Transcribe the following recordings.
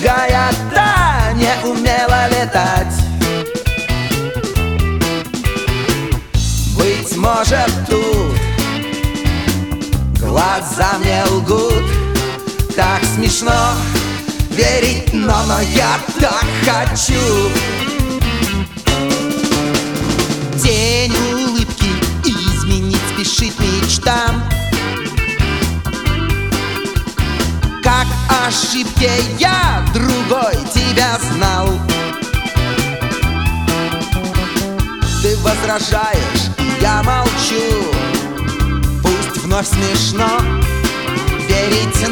другая-то не умела летать. Быть может, тут глаза мне лгут. Так смешно верить, но я так хочу. Тень улыбки изменить спешит мечтам. Как ошибки я другой тебя знал. Ты возражаешь, и я молчу. Пусть вновь смешно верить,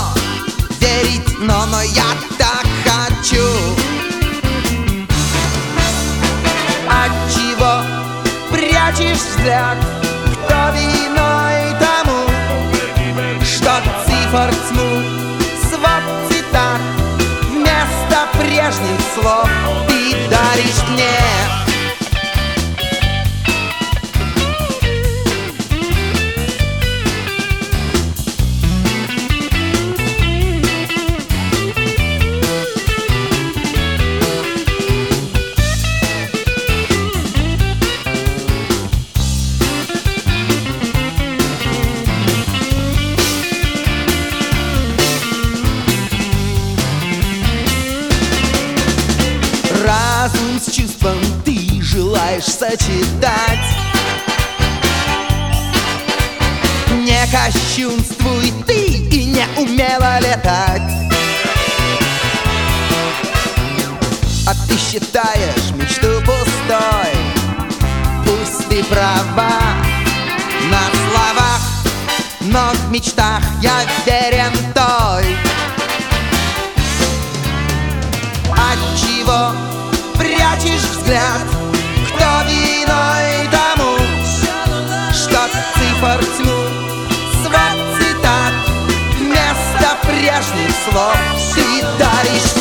но я так хочу. Отчего прячешь взгляд? Кто виной тому, что цифр тьму, свод цитат вместо прежних слов ты даришь мне? Разум с чувством ты желаешь сочетать. Не кощунствуй ты и не умела летать. А ты считаешь мечту пустой. Пусть ты права на словах, но в мечтах я верен той. Отчего прячешь взгляд? Кто виной тому, что цифр тьму, свод цитат вместо прежних слов ты даришь